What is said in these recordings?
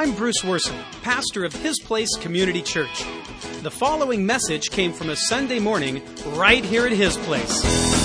I'm Bruce Worson, pastor of His Place Community Church. The following message came from a Sunday morning right here at His Place.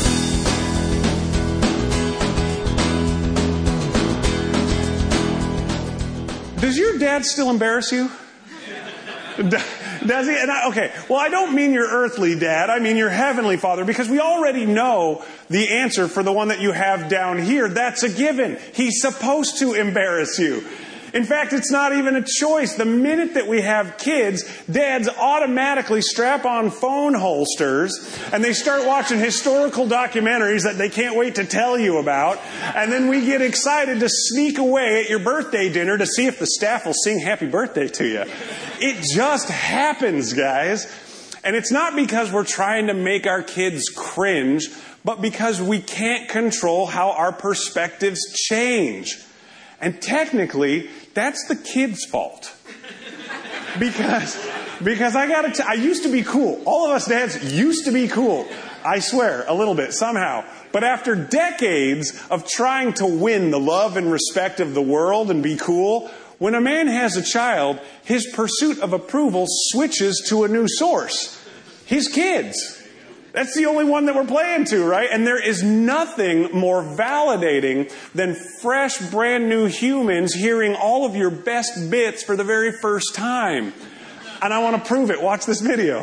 Does your dad still embarrass you? Does he? Okay, well, I don't mean your earthly dad. I mean your heavenly Father, because we already know the answer for the one that you have down here. That's a given. He's supposed to embarrass you. In fact, it's not even a choice. The minute that we have kids, dads automatically strap on phone holsters and they start watching historical documentaries that they can't wait to tell you about. And then we get excited to sneak away at your birthday dinner to see if the staff will sing happy birthday to you. It just happens, guys. And it's not because we're trying to make our kids cringe, but because we can't control how our perspectives change. And technically, that's the kid's fault. Because I used to be cool. All of us dads used to be cool. I swear, a little bit, somehow. But after decades of trying to win the love and respect of the world and be cool, when a man has a child, his pursuit of approval switches to a new source. His kids. That's the only one that we're playing to, right? And there is nothing more validating than fresh, brand new humans hearing all of your best bits for the very first time. And I want to prove it. Watch this video.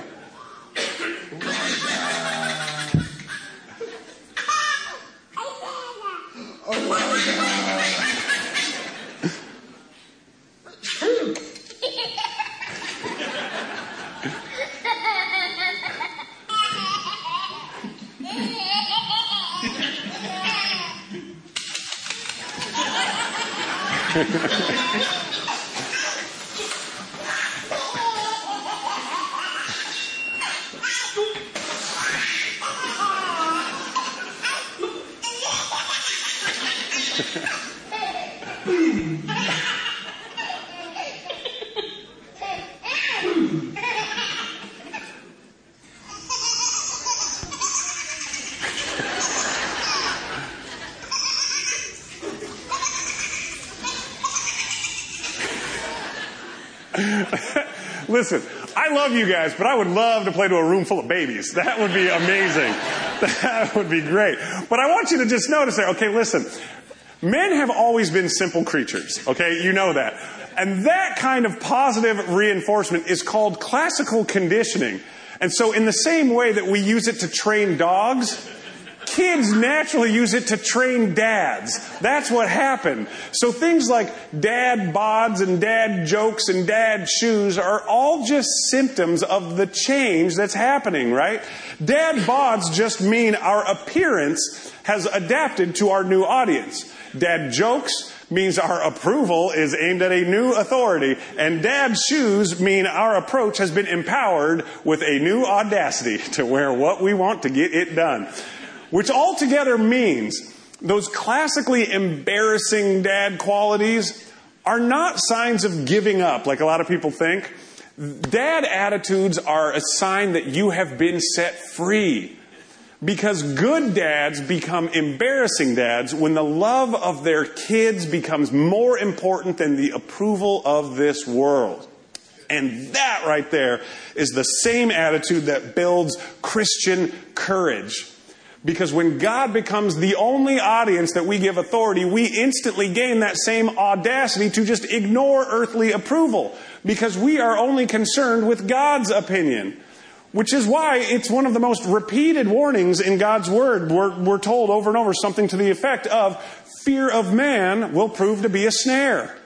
Listen, I love you guys, but I would love to play to a room full of babies. That would be amazing. That would be great. But I want you to just notice there, okay, listen, men have always been simple creatures, okay? You know that. And that kind of positive reinforcement is called classical conditioning. And so in the same way that we use it to train dogs, kids naturally use it to train dads. That's what happened. So things like dad bods and dad jokes and dad shoes are all just symptoms of the change that's happening, right? Dad bods just mean our appearance has adapted to our new audience. Dad jokes means our approval is aimed at a new authority. And dad shoes mean our approach has been empowered with a new audacity to wear what we want to get it done. Which altogether means those classically embarrassing dad qualities are not signs of giving up, like a lot of people think. Dad attitudes are a sign that you have been set free. Because good dads become embarrassing dads when the love of their kids becomes more important than the approval of this world. And that right there is the same attitude that builds Christian courage. Because when God becomes the only audience that we give authority, we instantly gain that same audacity to just ignore earthly approval. Because we are only concerned with God's opinion. Which is why it's one of the most repeated warnings in God's Word. We're told over and over something to the effect of, fear of man will prove to be a snare.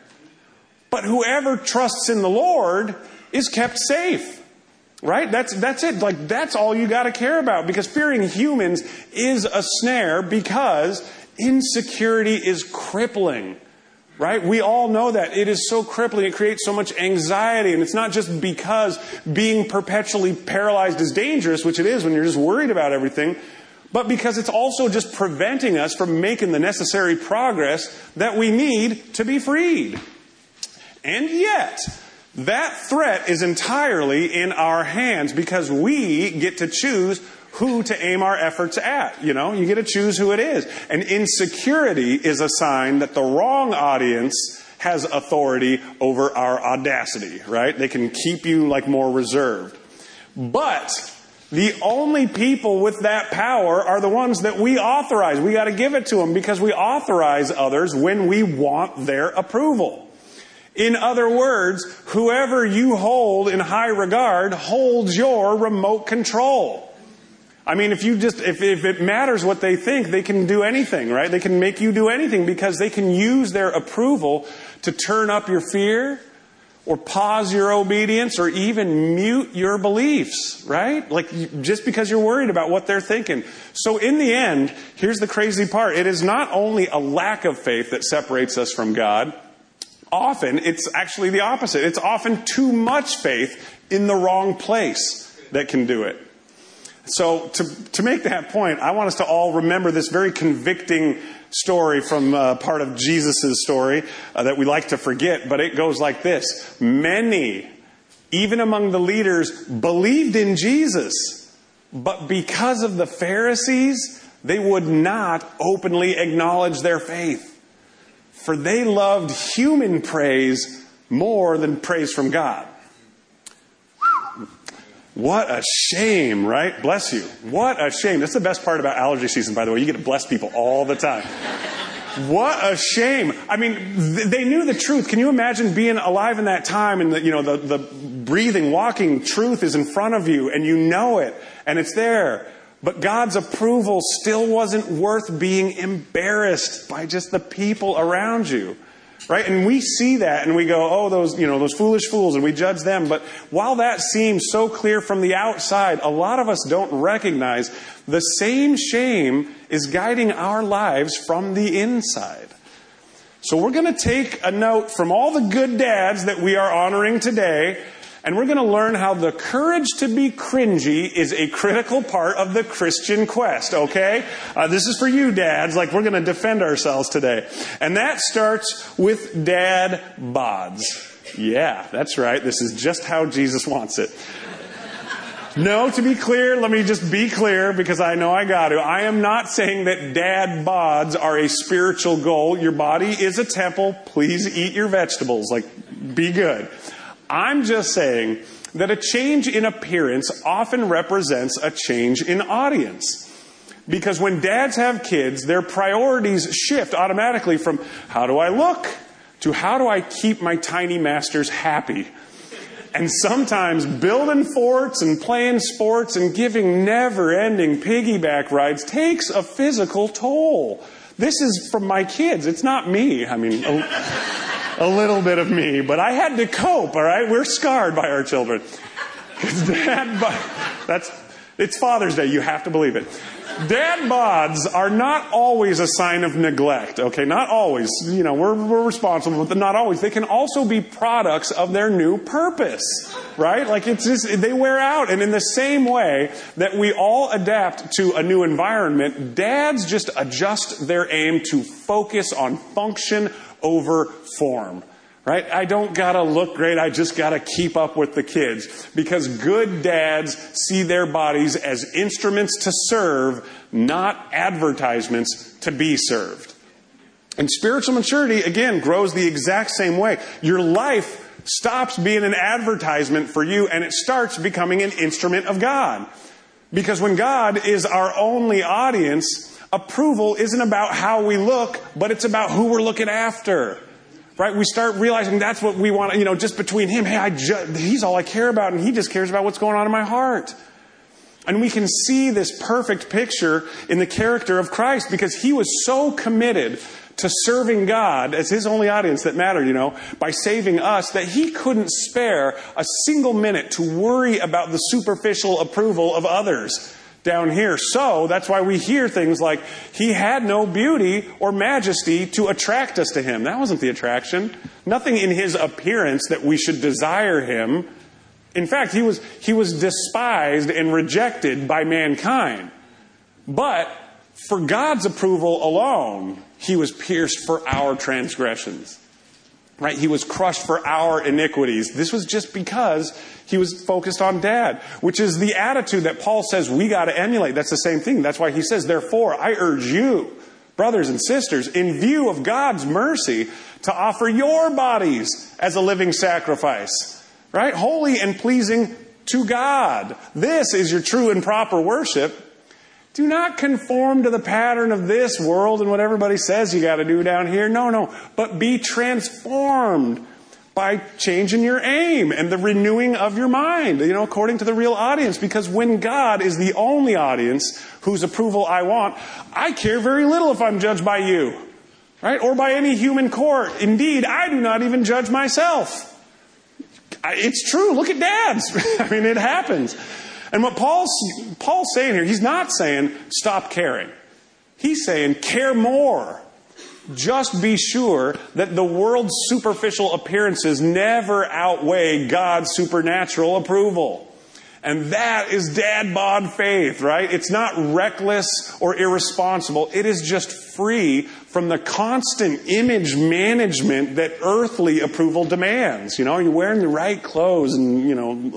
But whoever trusts in the Lord is kept safe. Right? That's it. Like, that's all you got to care about. Because fearing humans is a snare because insecurity is crippling. Right? We all know that. It is so crippling. It creates so much anxiety. And it's not just because being perpetually paralyzed is dangerous, which it is when you're just worried about everything, but because it's also just preventing us from making the necessary progress that we need to be freed. And yet, that threat is entirely in our hands because we get to choose who to aim our efforts at. You know, you get to choose who it is. And insecurity is a sign that the wrong audience has authority over our audacity, right? They can keep you like more reserved. But the only people with that power are the ones that we authorize. We got to give it to them because we authorize others when we want their approval. In other words, whoever you hold in high regard holds your remote control. I mean, if it matters what they think, they can do anything, right? They can make you do anything because they can use their approval to turn up your fear or pause your obedience or even mute your beliefs, right? Like just because you're worried about what they're thinking. So in the end, here's the crazy part. It is not only a lack of faith that separates us from God. Often, it's actually the opposite. It's often too much faith in the wrong place that can do it. So to make that point, I want us to all remember this very convicting story from part of Jesus' story that we like to forget, but it goes like this. Many, even among the leaders, believed in Jesus, but because of the Pharisees, they would not openly acknowledge their faith. For they loved human praise more than praise from God. What a shame, right? Bless you. What a shame. That's the best part about allergy season, by the way. You get to bless people all the time. What a shame. I mean, they knew the truth. Can you imagine being alive in that time and the breathing, walking truth is in front of you and you know it and it's there. But God's approval still wasn't worth being embarrassed by just the people around you. Right? And we see that and we go, oh, those foolish fools, and we judge them. But while that seems so clear from the outside, a lot of us don't recognize the same shame is guiding our lives from the inside. So we're going to take a note from all the good dads that we are honoring today, and we're going to learn how the courage to be cringy is a critical part of the Christian quest, okay? This is for you, dads. Like, we're going to defend ourselves today. And that starts with dad bods. Yeah, that's right. This is just how Jesus wants it. No, to be clear, let me just be clear because I know I got to. I am not saying that dad bods are a spiritual goal. Your body is a temple. Please eat your vegetables. Like, be good. I'm just saying that a change in appearance often represents a change in audience. Because when dads have kids, their priorities shift automatically from how do I look to how do I keep my tiny masters happy. And sometimes building forts and playing sports and giving never-ending piggyback rides takes a physical toll. This is from my kids. It's not me. I mean, a little bit of me, but I had to cope, all right? We're scarred by our children. It's Father's Day. You have to believe it. Dad bods are not always a sign of neglect, okay? Not always. We're responsible, but not always. They can also be products of their new purpose, right? Like it's just, they wear out. And in the same way that we all adapt to a new environment, dads just adjust their aim to focus on function over form. Right? I don't gotta look great. I just gotta keep up with the kids. Because good dads see their bodies as instruments to serve, not advertisements to be served. And spiritual maturity, again, grows the exact same way. Your life stops being an advertisement for you and it starts becoming an instrument of God. Because when God is our only audience, approval isn't about how we look, but it's about who we're looking after. Right? We start realizing that's what we want, just between him. Hey, he's all I care about, and he just cares about what's going on in my heart. And we can see this perfect picture in the character of Christ because he was so committed to serving God as his only audience that mattered, by saving us, that he couldn't spare a single minute to worry about the superficial approval of others down here. So that's why we hear things like, he had no beauty or majesty to attract us to him. That wasn't the attraction. Nothing in his appearance that we should desire him. In fact, he was despised and rejected by mankind. But for God's approval alone, he was pierced for our transgressions. Right? He was crushed for our iniquities. This was just because he was focused on dad, which is the attitude that Paul says we got to emulate. That's the same thing. That's why he says, therefore, I urge you, brothers and sisters, in view of God's mercy, to offer your bodies as a living sacrifice, right? Holy and pleasing to God. This is your true and proper worship. Do not conform to the pattern of this world and what everybody says you got to do down here. No. But be transformed by changing your aim and the renewing of your mind, according to the real audience. Because when God is the only audience whose approval I want, I care very little if I'm judged by you, right? Or by any human court. Indeed, I do not even judge myself. It's true. Look at dads. I mean, it happens. And what Paul's saying here, he's not saying stop caring. He's saying care more. Just be sure that the world's superficial appearances never outweigh God's supernatural approval. And that is dad bod faith, right? It's not reckless or irresponsible. It is just free from the constant image management that earthly approval demands. You're wearing the right clothes and,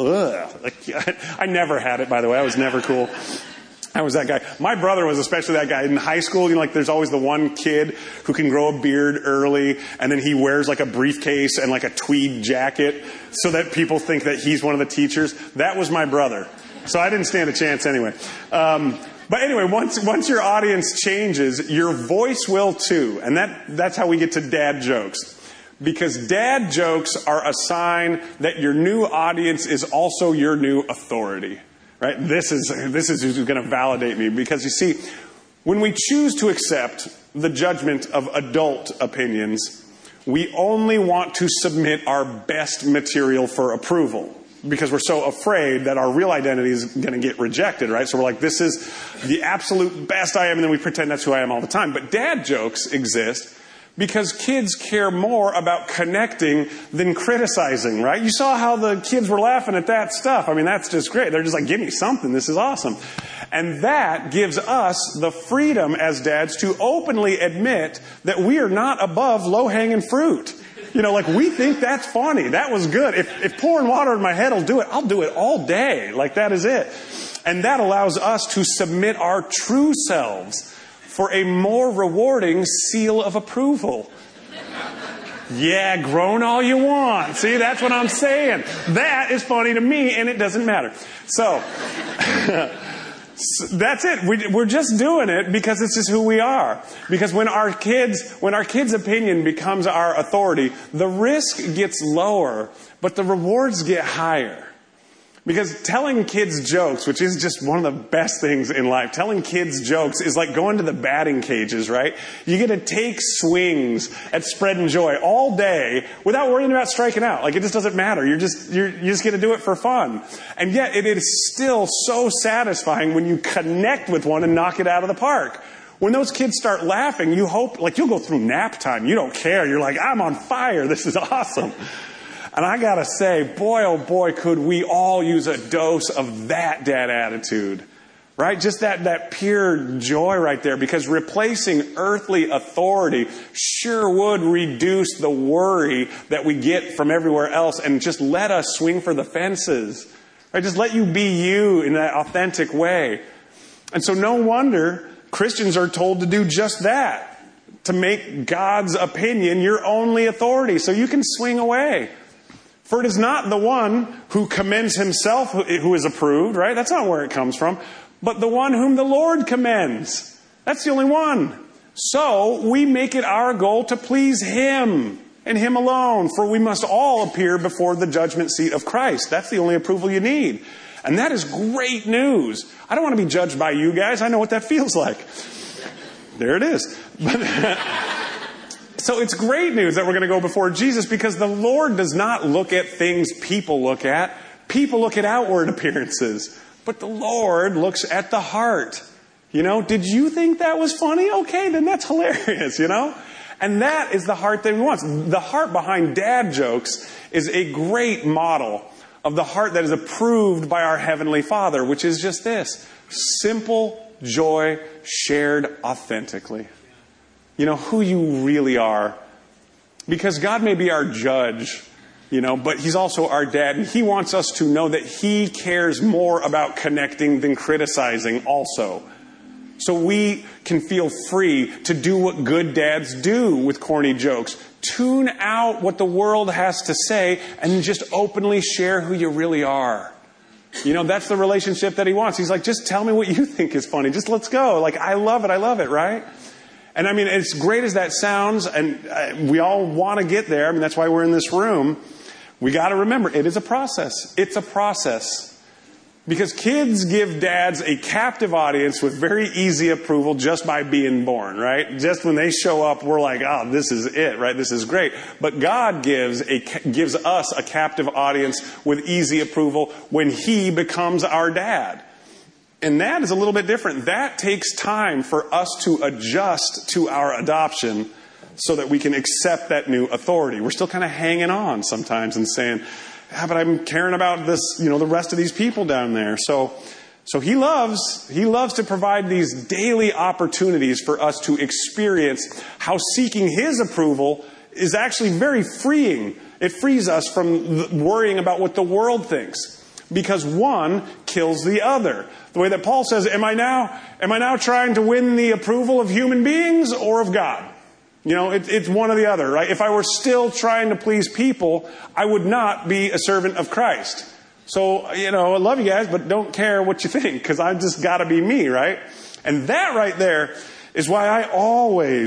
I never had it, by the way. I was never cool. I was that guy. My brother was especially that guy in high school. There's always the one kid who can grow a beard early, and then he wears like a briefcase and like a tweed jacket so that people think that he's one of the teachers. That was my brother. So I didn't stand a chance anyway. But anyway, once your audience changes, your voice will too. And that's how we get to dad jokes. Because dad jokes are a sign that your new audience is also your new authority. Right? This is who's going to validate me. Because you see, when we choose to accept the judgment of adult opinions, we only want to submit our best material for approval. Because we're so afraid that our real identity is going to get rejected, right? So we're like, this is the absolute best I am, and then we pretend that's who I am all the time. But dad jokes exist because kids care more about connecting than criticizing, right? You saw how the kids were laughing at that stuff. I mean, that's just great. They're just like, give me something. This is awesome. And that gives us the freedom as dads to openly admit that we are not above low-hanging fruit. We think that's funny. That was good. If pouring water in my head will do it, I'll do it all day. That is it. And that allows us to submit our true selves for a more rewarding seal of approval. Yeah, groan all you want. See, that's what I'm saying. That is funny to me, and it doesn't matter. So, that's it. We're just doing it because it's just who we are. Because when our kids' opinion becomes our authority, the risk gets lower, but the rewards get higher. Because telling kids jokes, which is just one of the best things in life, telling kids jokes is like going to the batting cages, right? You get to take swings at spreading joy all day without worrying about striking out. It just doesn't matter. You just get to do it for fun. And yet it is still so satisfying when you connect with one and knock it out of the park. When those kids start laughing, you hope, you'll go through nap time. You don't care. You're like, I'm on fire. This is awesome. And I gotta say, boy, oh boy, could we all use a dose of that dad attitude, right? Just that pure joy right there, because replacing earthly authority sure would reduce the worry that we get from everywhere else and just let us swing for the fences, right? Just let you be you in that authentic way. And so no wonder Christians are told to do just that, to make God's opinion your only authority so you can swing away. For it is not the one who commends himself who is approved, right? That's not where it comes from. But the one whom the Lord commends. That's the only one. So we make it our goal to please Him and Him alone. For we must all appear before the judgment seat of Christ. That's the only approval you need. And that is great news. I don't want to be judged by you guys. I know what that feels like. There it is. So it's great news that we're going to go before Jesus, because the Lord does not look at things people look at. People look at outward appearances. But the Lord looks at the heart. Did you think that was funny? Okay, then that's hilarious, And that is the heart that He wants. The heart behind dad jokes is a great model of the heart that is approved by our Heavenly Father, which is just this: simple joy shared authentically. Who you really are. Because God may be our judge, but He's also our dad. And He wants us to know that He cares more about connecting than criticizing also. So we can feel free to do what good dads do with corny jokes. Tune out what the world has to say and just openly share who you really are. That's the relationship that he wants. He's like, just tell me what you think is funny. Just let's go. Like, I love it, right? And I mean, as great as that sounds, and we all want to get there. I mean, that's why we're in this room. We got to remember, it is a process. It's a process. Because kids give dads a captive audience with very easy approval just by being born, right? Just when they show up, we're like, oh, this is it, right? This is great. But God gives us a captive audience with easy approval when He becomes our dad. And that is a little bit different. That takes time for us to adjust to our adoption so that we can accept that new authority. We're still kind of hanging on sometimes and saying, but I'm caring about this, the rest of these people down there. So he loves to provide these daily opportunities for us to experience how seeking His approval is actually very freeing. It frees us from worrying about what the world thinks, because one kills the other. The way that Paul says, am I now trying to win the approval of human beings or of God? It's one or the other, right? If I were still trying to please people, I would not be a servant of Christ. So, I love you guys, but don't care what you think, because I've just got to be me, right? And that right there is why I always,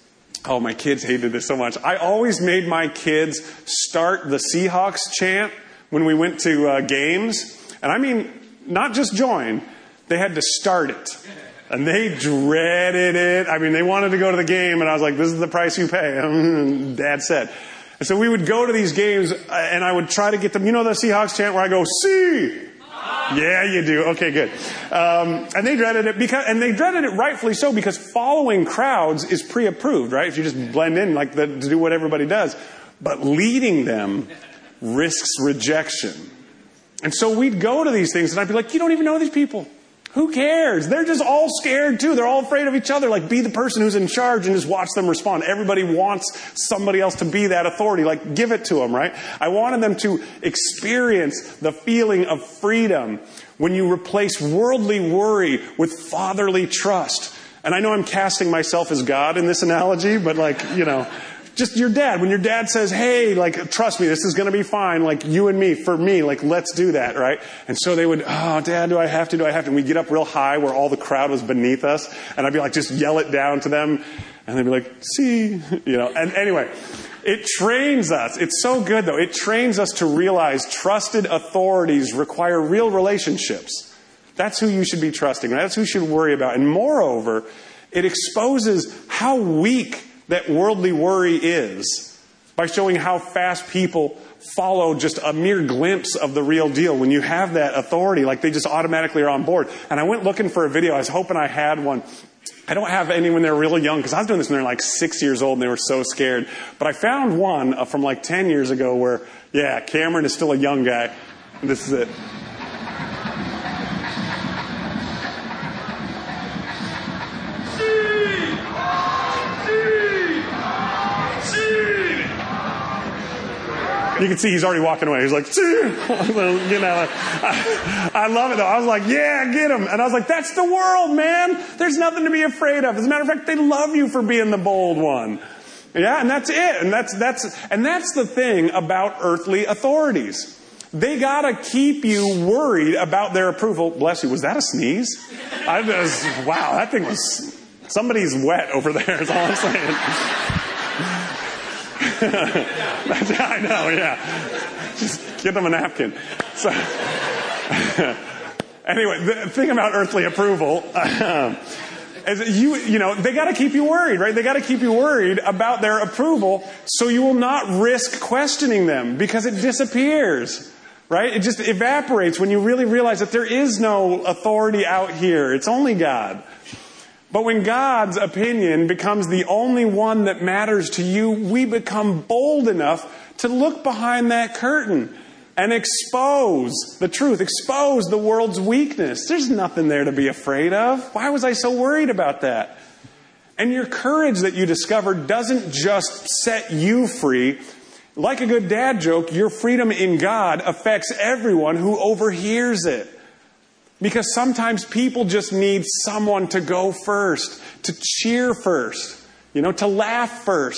my kids hated this so much. I always made my kids start the Seahawks chant when we went to games. And I mean, not just join, they had to start it. And they dreaded it. I mean, they wanted to go to the game, and I was like, this is the price you pay. Dad said. And so we would go to these games, and I would try to get them. You know the Seahawks chant where I go, see? Yeah, you do. Okay, good. And they dreaded it and they dreaded it rightfully so, because following crowds is pre-approved, right? If you just blend in to do what everybody does. But leading them risks rejection. And so we'd go to these things, and I'd be like, you don't even know these people. Who cares? They're just all scared too. They're all afraid of each other. Like, be the person who's in charge and just watch them respond. Everybody wants somebody else to be that authority. Like, give it to them, right? I wanted them to experience the feeling of freedom when you replace worldly worry with fatherly trust. And I know I'm casting myself as God in this analogy, but just your dad. When your dad says, hey, trust me, this is going to be fine. You and me, for me, let's do that, right? And so they would, oh, Dad, do I have to? And we'd get up real high where all the crowd was beneath us. And I'd be just yell it down to them. And they'd be like, see, And anyway, it trains us. It's so good, though. It trains us to realize trusted authorities require real relationships. That's who you should be trusting. That's who you should worry about. And moreover, it exposes how weak that worldly worry is by showing how fast people follow just a mere glimpse of the real deal. When you have that authority, they just automatically are on board. And I went looking for a video. I was hoping I had one. I don't have any when they're really young, because I was doing this when they're 6 years old and they were so scared. But I found one from 10 years ago where, Cameron is still a young guy. And this is it. You can see he's already walking away. He's like, I love it though. I was like, yeah, get him. And I was like, that's the world, man. There's nothing to be afraid of. As a matter of fact, they love you for being the bold one. Yeah, and that's it. And that's the thing about earthly authorities. They gotta keep you worried about their approval. Bless you. Was that a sneeze? Wow, that thing was, somebody's wet over there is all I'm saying. I know, yeah. Just give them a napkin. So, anyway, the thing about earthly approval is they got to keep you worried, right? They got to keep you worried about their approval, so you will not risk questioning them, because it disappears, right? It just evaporates when you really realize that there is no authority out here. It's only God. But when God's opinion becomes the only one that matters to you, we become bold enough to look behind that curtain and expose the truth, expose the world's weakness. There's nothing there to be afraid of. Why was I so worried about that? And your courage that you discover doesn't just set you free. Like a good dad joke, your freedom in God affects everyone who overhears it. Because sometimes people just need someone to go first, to cheer first, to laugh first,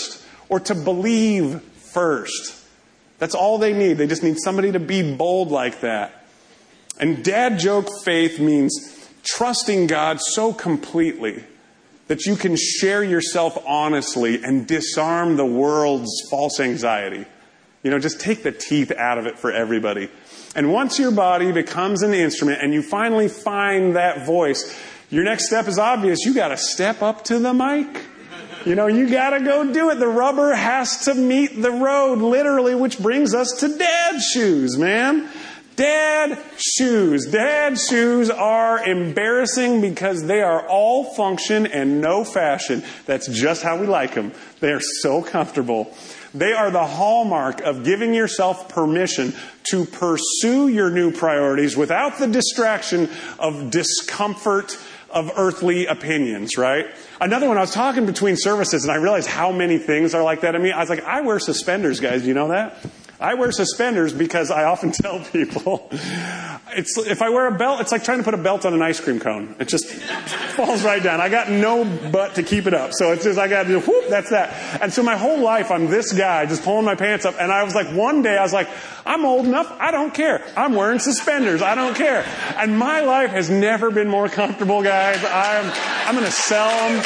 or to believe first. That's all they need. They just need somebody to be bold like that. And dad joke faith means trusting God so completely that you can share yourself honestly and disarm the world's false anxiety. Just take the teeth out of it for everybody. And once your body becomes an instrument and you finally find that voice, your next step is obvious. You got to step up to the mic. You got to go do it. The rubber has to meet the road, literally, which brings us to dad shoes, man. Dad shoes. Dad shoes are embarrassing because they are all function and no fashion. That's just how we like them. They are so comfortable. They are the hallmark of giving yourself permission to pursue your new priorities without the distraction of discomfort of earthly opinions, right? Another one, I was talking between services and I realized how many things are like that in me. I was like, I wear suspenders, guys. Do you know that? I wear suspenders because I often tell people, if I wear a belt, it's like trying to put a belt on an ice cream cone. It just falls right down. I got no butt to keep it up. So it's just, I got to do, whoop, that's that. And so my whole life, I'm this guy just pulling my pants up. And I was like, one day I was like, I'm old enough. I don't care. I'm wearing suspenders. I don't care. And my life has never been more comfortable, guys. I'm going to sell them.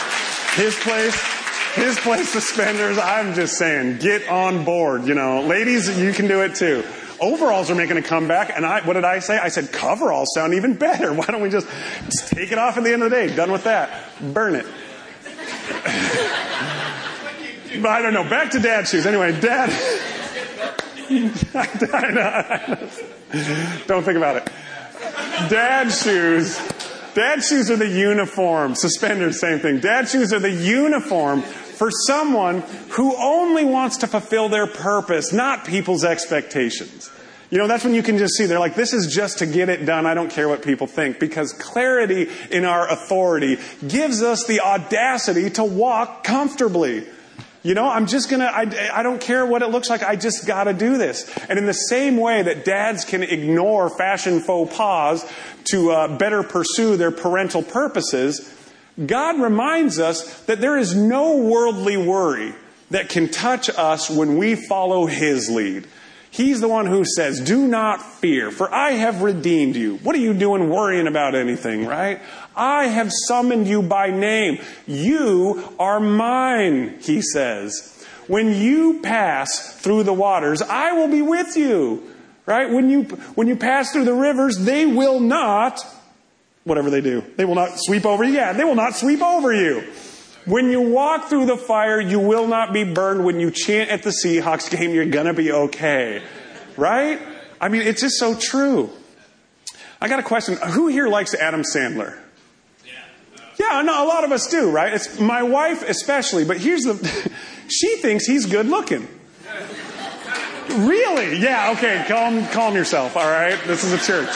His place suspenders. I'm just saying, get on board. Ladies, you can do it too. Overalls are making a comeback. And what did I say? I said, coveralls sound even better. Why don't we just take it off at the end of the day? Done with that. Burn it. But I don't know. Back to dad shoes. Anyway, dad. Don't think about it. Dad shoes. Dad shoes are the uniform. Suspenders, same thing. Dad shoes are the uniform for someone who only wants to fulfill their purpose, not people's expectations. That's when you can just see, they're like, this is just to get it done. I don't care what people think. Because clarity in our authority gives us the audacity to walk comfortably. I don't care what it looks like. I just got to do this. And in the same way that dads can ignore fashion faux pas to better pursue their parental purposes, God reminds us that there is no worldly worry that can touch us when we follow His lead. He's the one who says, do not fear, for I have redeemed you. What are you doing worrying about anything, right? I have summoned you by name. You are mine, He says. When you pass through the waters, I will be with you, right? When you pass through the rivers, they will not, whatever they do, they will not sweep over you. Yeah, they will not sweep over you. When you walk through the fire, you will not be burned. When you chant at the Seahawks game, you're going to be okay. Right? I mean, it's just so true. I got a question. Who here likes Adam Sandler? Yeah, no, a lot of us do, right? It's my wife especially, but she thinks he's good looking. Really? Yeah, okay, calm yourself, all right? This is a church.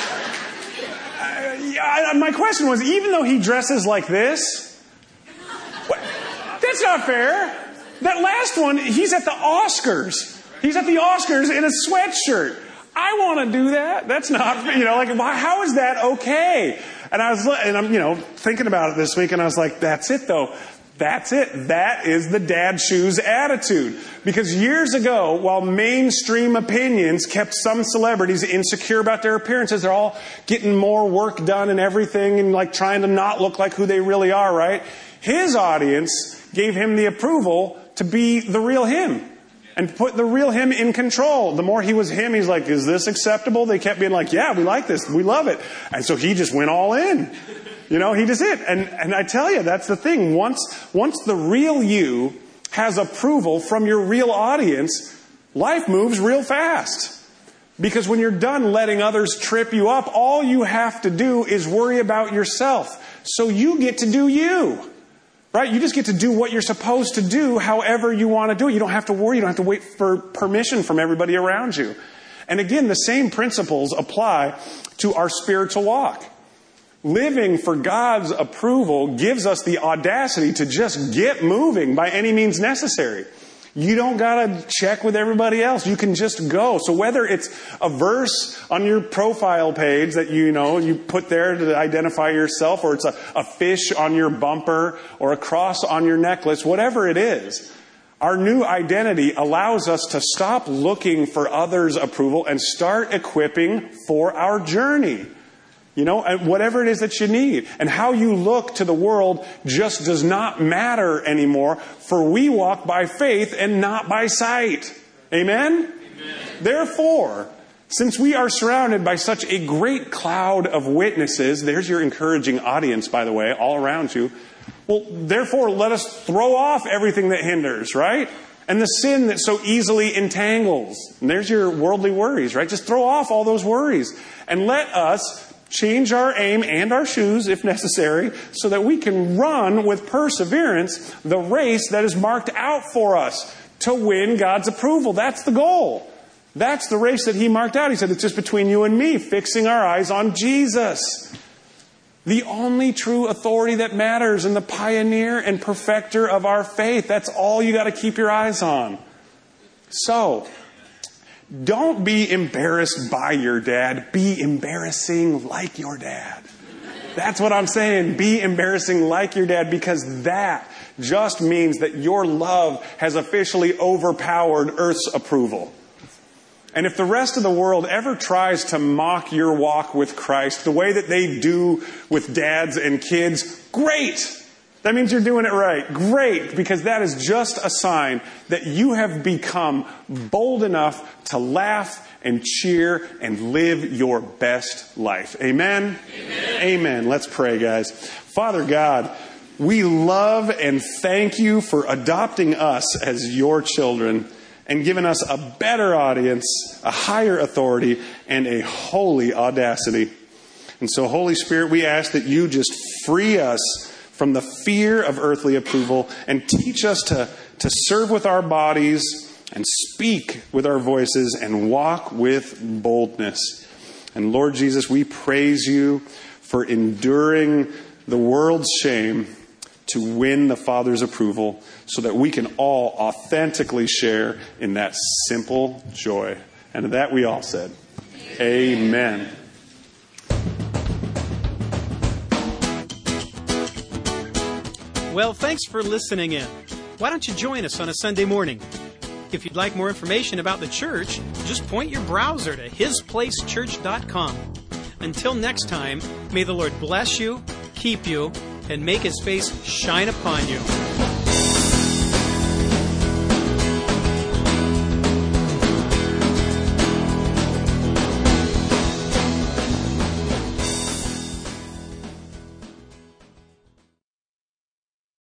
My question was, even though he dresses like this, that's not fair. That last one, he's at the Oscars. He's at the Oscars in a sweatshirt. I want to do that. That's not, how is that okay? And I'm, thinking about it this week and I was like, that's it though. That's it. That is the dad shoes attitude. Because years ago, while mainstream opinions kept some celebrities insecure about their appearances, they're all getting more work done and everything and trying to not look like who they really are, right? His audience gave him the approval to be the real him and put the real him in control. The more he was him, he's like, is this acceptable? They kept being like, yeah, we like this. We love it. And so he just went all in. He just did. And I tell you, that's the thing. Once the real you has approval from your real audience, life moves real fast. Because when you're done letting others trip you up, all you have to do is worry about yourself. So you get to do you. Right? You just get to do what you're supposed to do however you want to do it. You don't have to worry. You don't have to wait for permission from everybody around you. And again, the same principles apply to our spiritual walk. Living for God's approval gives us the audacity to just get moving by any means necessary. You don't got to check with everybody else. You can just go. So whether it's a verse on your profile page that you put there to identify yourself, or it's a fish on your bumper or a cross on your necklace, whatever it is, Our new identity allows us to stop looking for others' approval and start equipping for our journey. You know, and whatever it is that you need. And how you look to the world just does not matter anymore, for we walk by faith and not by sight. Amen? Amen. Therefore, since we are surrounded by such a great cloud of witnesses, there's your encouraging audience, by the way, all around you. Well, therefore, let us throw off everything that hinders, right? And the sin that so easily entangles. And there's your worldly worries, right? Just throw off all those worries. And let us change our aim and our shoes, if necessary, so that we can run with perseverance the race that is marked out for us to win God's approval. That's the goal. That's the race that He marked out. He said, it's just between you and me, fixing our eyes on Jesus. The only true authority that matters and the pioneer and perfecter of our faith. That's all you got to keep your eyes on. So, don't be embarrassed by your dad. Be embarrassing like your dad. That's what I'm saying. Be embarrassing like your dad, because that just means that your love has officially overpowered Earth's approval. And if the rest of the world ever tries to mock your walk with Christ the way that they do with dads and kids, great! That means you're doing it right. Great, because that is just a sign that you have become bold enough to laugh and cheer and live your best life. Amen? Amen. Amen. Let's pray, guys. Father God, we love and thank you for adopting us as your children and giving us a better audience, a higher authority, and a holy audacity. And so, Holy Spirit, we ask that you just free us from the fear of earthly approval and teach us to serve with our bodies and speak with our voices and walk with boldness. And Lord Jesus, we praise you for enduring the world's shame to win the Father's approval so that we can all authentically share in that simple joy. And to that we all said, Amen. Well, thanks for listening in. Why don't you join us on a Sunday morning? If you'd like more information about the church, just point your browser to hisplacechurch.com. Until next time, may the Lord bless you, keep you, and make His face shine upon you.